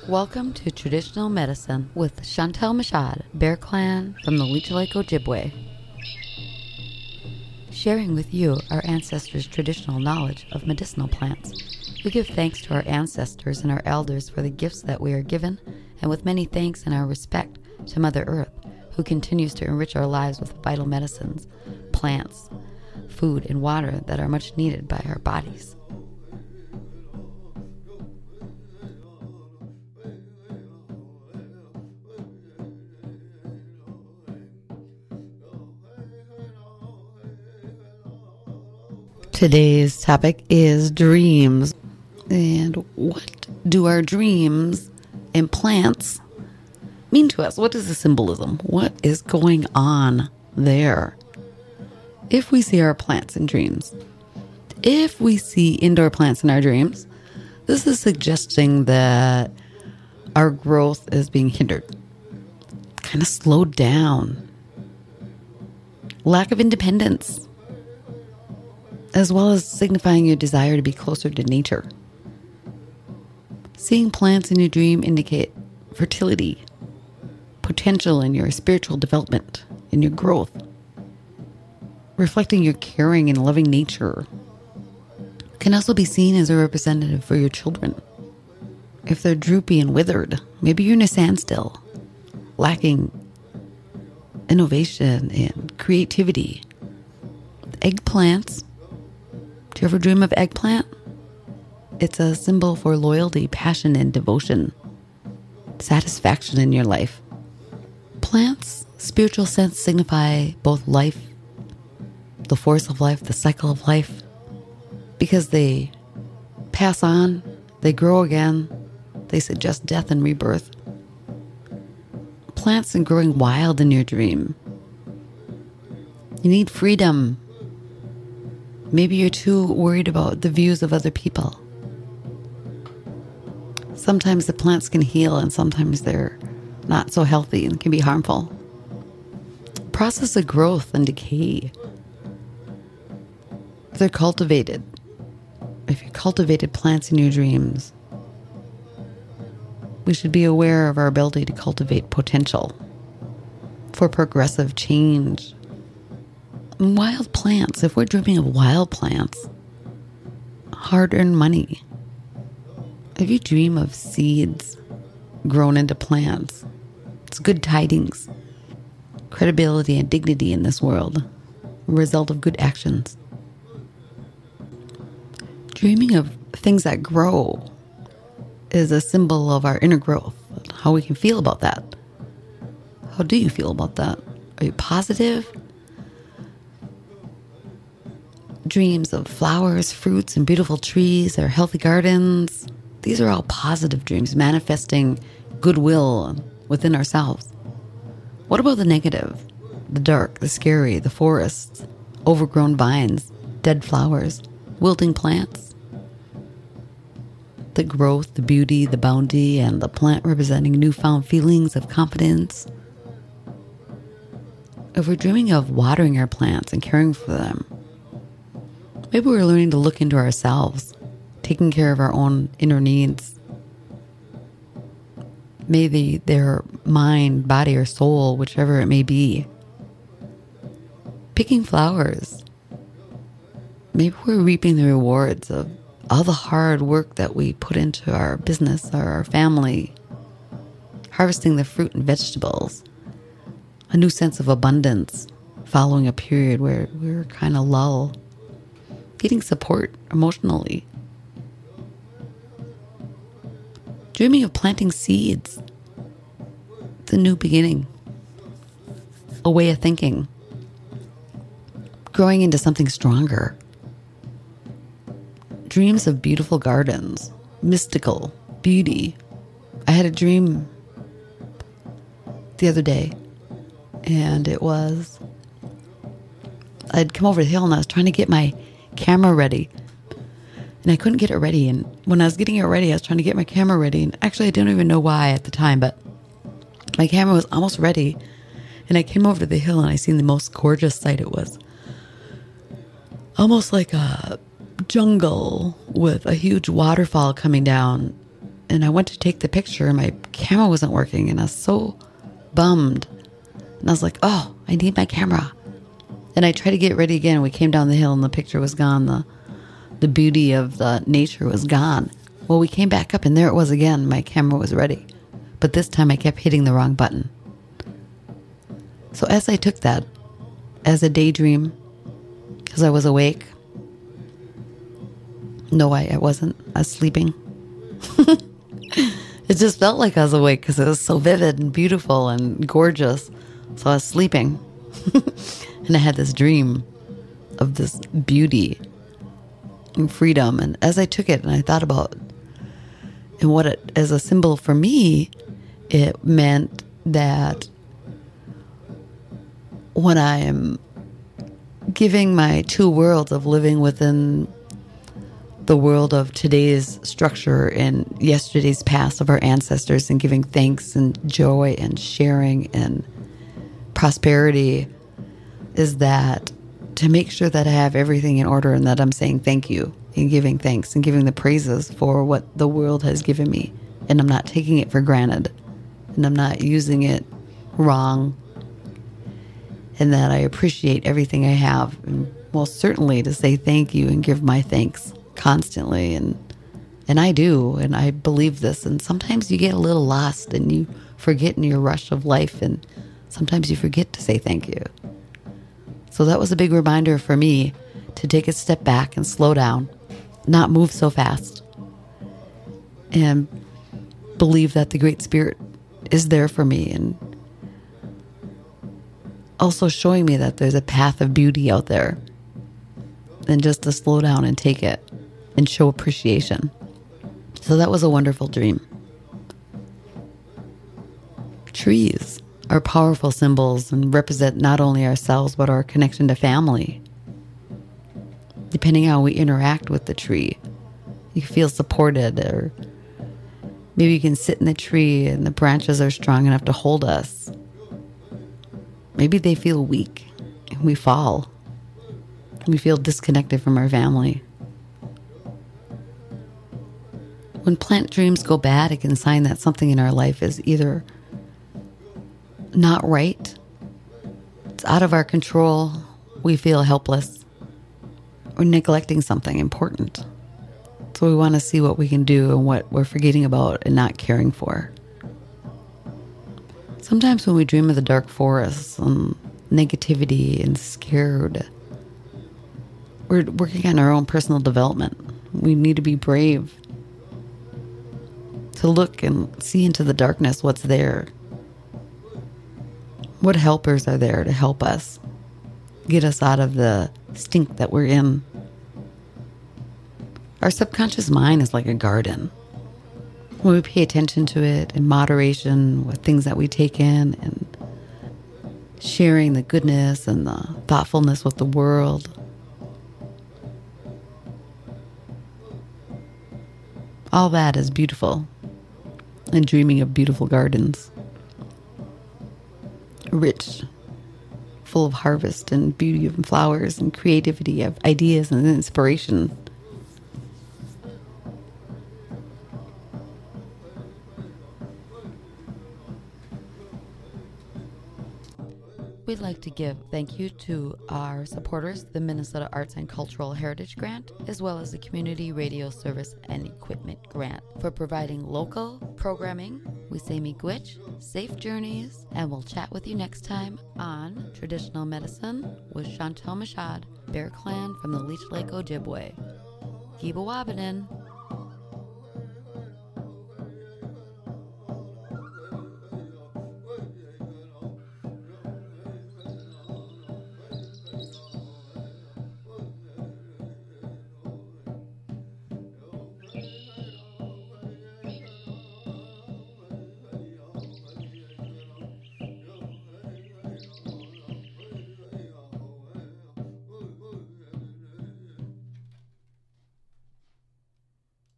Welcome to Traditional Medicine with Chantel Mashad, Bear Clan from the Leech Lake Ojibwe. Sharing with you our ancestors' traditional knowledge of medicinal plants. We give thanks to our ancestors and our elders for the gifts that we are given, and with many thanks and our respect to Mother Earth, who continues to enrich our lives with vital medicines, plants, food, and water that are much needed by our bodies. Today's topic is dreams. And what do our dreams and plants mean to us? What is the symbolism? What is going on there? If we see our plants in dreams, if we see indoor plants in our dreams, this is suggesting that our growth is being hindered, kind of slowed down, lack of independence, as well as signifying your desire to be closer to nature. Seeing plants in your dream indicate fertility, potential in your spiritual development, in your growth, reflecting your caring and loving nature. Can also be seen as a representative for your children. If they're droopy and withered, maybe you're in a standstill, lacking innovation and creativity. Eggplants. Do you ever dream of eggplant? It's a symbol for loyalty, passion, and devotion. Satisfaction in your life. Plants, spiritual sense, signify both life, the force of life, the cycle of life, because they pass on, they grow again, they suggest death and rebirth. Plants and growing wild in your dream. You need freedom. Maybe you're too worried about the views of other people. Sometimes the plants can heal and sometimes they're not so healthy and can be harmful. Process of growth and decay. If they're cultivated, if you cultivated plants in your dreams, we should be aware of our ability to cultivate potential for progressive change. Wild plants, if we're dreaming of wild plants, hard-earned money. If you dream of seeds grown into plants, it's good tidings, credibility and dignity in this world, a result of good actions. Dreaming of things that grow is a symbol of our inner growth, how we can feel about that. How do you feel about that? Are you positive? Dreams of flowers, fruits, and beautiful trees or healthy gardens. These are all positive dreams, manifesting goodwill within ourselves. What about the negative? The dark, the scary, the forests, overgrown vines, dead flowers, wilting plants. The growth, the beauty, the bounty, and the plant representing newfound feelings of confidence. If we're dreaming of watering our plants and caring for them, maybe we're learning to look into ourselves, taking care of our own inner needs. Maybe their mind, body, or soul, whichever it may be. Picking flowers. Maybe we're reaping the rewards of all the hard work that we put into our business or our family. Harvesting the fruit and vegetables. A new sense of abundance following a period where we're kind of lull. Getting support emotionally. Dreaming of planting seeds. It's a new beginning. A way of thinking. Growing into something stronger. Dreams of beautiful gardens. Mystical. Beauty. I had a dream the other day. And it was, I'd come over the hill and I was trying to get my camera ready. And I couldn't get it ready. And when I was getting it ready, I was trying to get my camera ready. And actually, I don't even know why at the time, but my camera was almost ready. And I came over to the hill and I seen the most gorgeous sight. It was almost like a jungle with a huge waterfall coming down. And I went to take the picture and my camera wasn't working. And I was so bummed. And I was like, oh, I need my camera. And I tried to get ready again. We came down the hill and the picture was gone. The beauty of the nature was gone. Well, we came back up and there it was again. My camera was ready. But this time I kept hitting the wrong button. So as I took that as a daydream, because I was awake. No, I wasn't. I was sleeping. It just felt like I was awake because it was so vivid and beautiful and gorgeous. So I was sleeping. And I had this dream of this beauty and freedom. And as I took it and I thought about and what it, as a symbol for me, it meant that when I am giving my two worlds of living within the world of today's structure and yesterday's past of our ancestors and giving thanks and joy and sharing and prosperity, is that to make sure that I have everything in order and that I'm saying thank you and giving thanks and giving the praises for what the world has given me. And I'm not taking it for granted and I'm not using it wrong, and that I appreciate everything I have. And well, certainly to say thank you and give my thanks constantly. And I do, and I believe this. And sometimes you get a little lost and you forget in your rush of life, and sometimes you forget to say thank you. So that was a big reminder for me to take a step back and slow down, not move so fast, and believe that the Great Spirit is there for me, and also showing me that there's a path of beauty out there, and just to slow down and take it and show appreciation. So that was a wonderful dream. Trees are powerful symbols and represent not only ourselves, but our connection to family. Depending on how we interact with the tree, you feel supported, or maybe you can sit in the tree and the branches are strong enough to hold us. Maybe they feel weak and we fall. We feel disconnected from our family. When plant dreams go bad, it can sign that something in our life is either not right, it's out of our control, we feel helpless, or neglecting something important. So we want to see what we can do and what we're forgetting about and not caring for. Sometimes when we dream of the dark forests and negativity and scared, we're working on our own personal development. We need to be brave to look and see into the darkness what's there. What helpers are there to help us get us out of the stink that we're in? Our subconscious mind is like a garden. When we pay attention to it in moderation with things that we take in and sharing the goodness and the thoughtfulness with the world, all that is beautiful, and dreaming of beautiful gardens, rich, full of harvest and beauty of flowers and creativity of ideas and inspiration. We'd like to give thank you to our supporters, the Minnesota Arts and Cultural Heritage Grant, as well as the Community Radio Service and Equipment Grant, for providing local programming. We say miigwech, safe journeys, and we'll chat with you next time on Traditional Medicine with Chantal Machad, Bear Clan from the Leech Lake Ojibwe. Giba Wabanin.